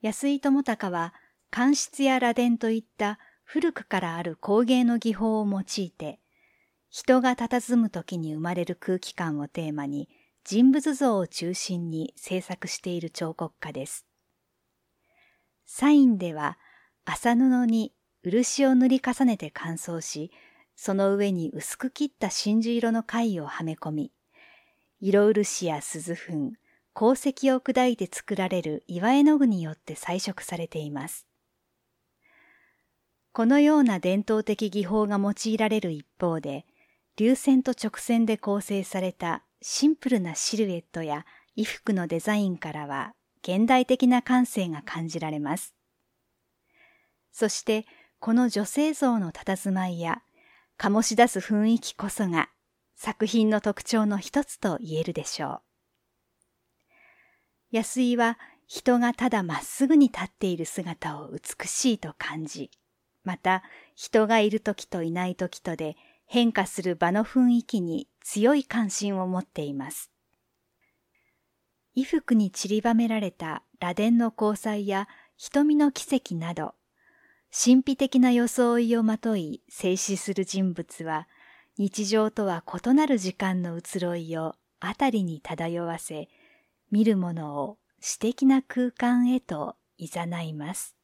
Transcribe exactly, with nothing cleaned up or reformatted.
安井智隆は乾漆や螺鈿といった古くからある工芸の技法を用いて、人が佇む時に生まれる空気感をテーマに人物像を中心に制作している彫刻家です。サインでは麻布に漆を塗り重ねて乾燥し、その上に薄く切った真珠色の貝をはめ込み、色漆や錫粉、鉱石を砕いて作られる岩絵の具によって彩色されています。このような伝統的技法が用いられる一方で、流線と直線で構成されたシンプルなシルエットや衣服のデザインからは現代的な感性が感じられます。そしてこの女性像の佇まいや醸し出す雰囲気こそが作品の特徴の一つと言えるでしょう。安井は人がただまっすぐに立っている姿を美しいと感じ、また人がいる時といない時とで変化する場の雰囲気に強い関心を持っています。衣服に散りばめられた螺鈿の光彩や瞳の奇跡など、神秘的な装いをまとい静止する人物は、日常とは異なる時間の移ろいを辺りに漂わせ、見る者を詩的な空間へと誘います。